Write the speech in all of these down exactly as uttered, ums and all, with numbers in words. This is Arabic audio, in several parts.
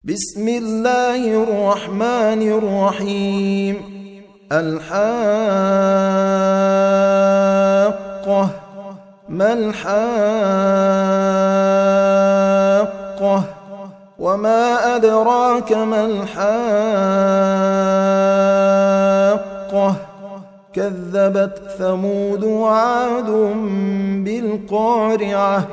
بسم الله الرحمن الرحيم. الحاقة. ما الحاقة؟ وما أدراك ما الحاقة؟ كذبت ثمود وعاد بالقارعة.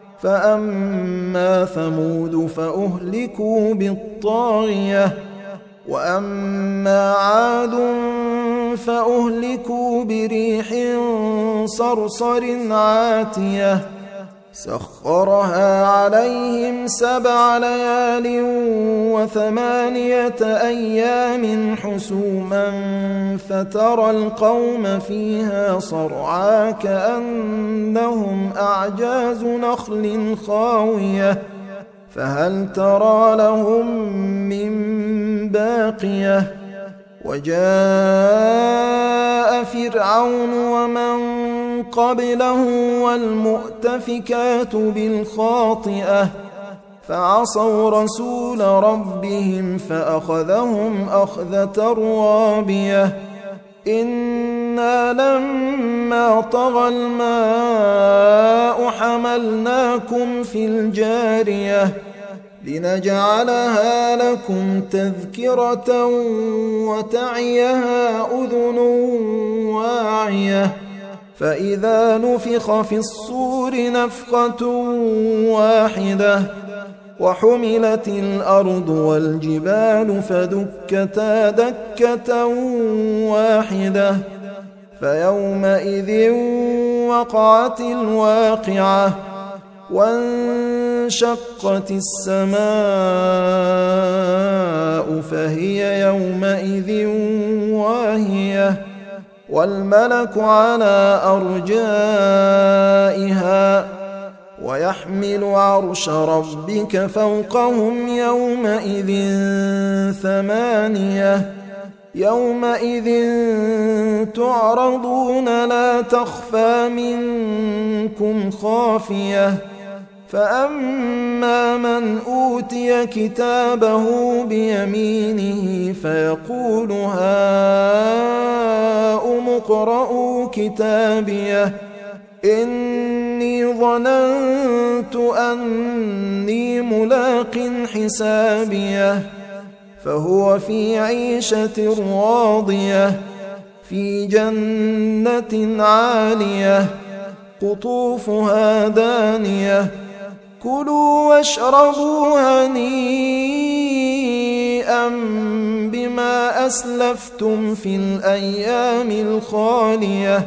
فأما ثمود فأهلكوا بالطاغية، وأما عاد فأهلكوا بريح صرصر عاتية سخرها عليهم سبع ليال وثمانية أيام حسوما فترى القوم فيها صرعى كأنهم أعجاز نخل خاوية فهل ترى لهم من باقية. وجاء فرعون ومن قبله والمؤتفكات بالخاطئة فعصوا رسول ربهم فأخذهم أخذة رابية. إنا لما طغى الماء حملناكم في الجارية لنجعلها لكم تذكرة وتعيها أذن واعية. فإذا نفخ في الصور نفخة واحدة وحملت الأرض والجبال فدكتا دكة واحدة فيومئذ وقعت الواقعة وانشقت السماء فهي يومئذ واهية والملك على أرجائها ويحمل عرش ربك فوقهم يومئذ ثمانية. يومئذ تعرضون لا تخفى منكم خافية. فأما من أوتي كتابه بيمينه فيقول هاؤم اقرءوا كتابيه إني ظننت أني ملاق حسابيه فهو في عيشة راضية في جنة عالية قطوفها دانية كلوا واشربوا هنيئا بما أسلفتم في الأيام الخالية.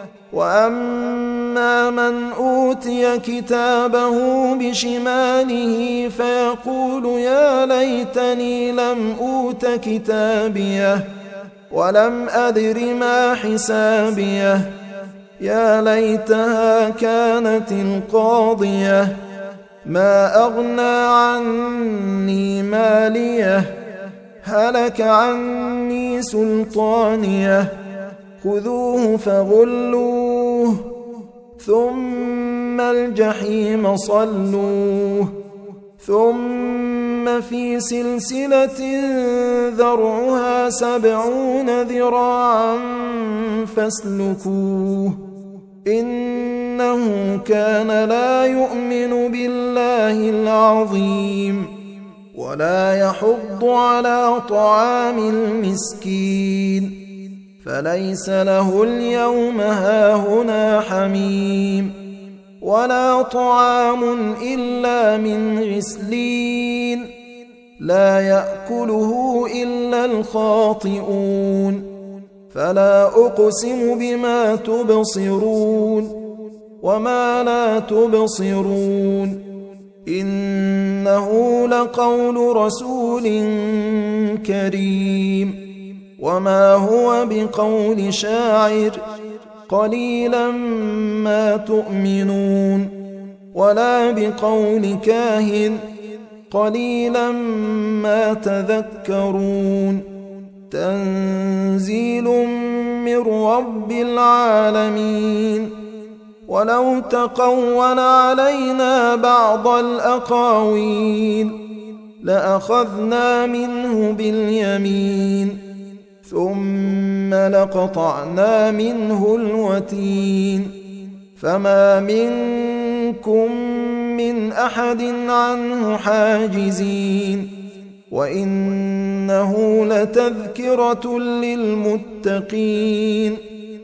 وأما من أوتي كتابه بشماله فيقول يا ليتني لم أوت كتابيه ولم أدر ما حسابيه يا ليتها كانت القاضية ما أغنى عني ماليه هلك عني سلطانيه خذوه فغلوه ثم الجحيم صلوه ثم في سلسلة ذرعها سبعون ذراعا فاسلكوه إنه كان لا يؤمن بالله العظيم ولا يحض على طعام المسكين فليس له اليوم هاهنا حميم ولا طعام إلا من غسلين لا يأكله إلا الخاطئون. فلا أقسم بما تبصرون وما لا تبصرون إنه لقول رسول كريم وما هو بقول شاعر قليلا ما تؤمنون ولا بقول كاهن قليلا ما تذكرون تنزيل من رب العالمين ولو تقول علينا بعض الأقاويل لأخذنا منه باليمين ثم لقطعنا منه الوتين فما منكم من أحد عنه حاجزين وإنه لتذكرة للمتقين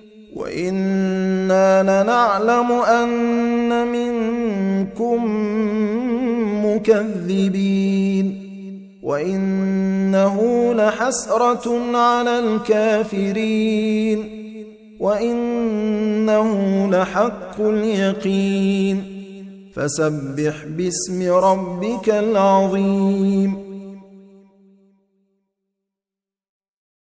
وإنا لنعلم أن منكم مكذبين وإنه لحسرة على الكافرين وإنه لحق اليقين فسبح باسم ربك العظيم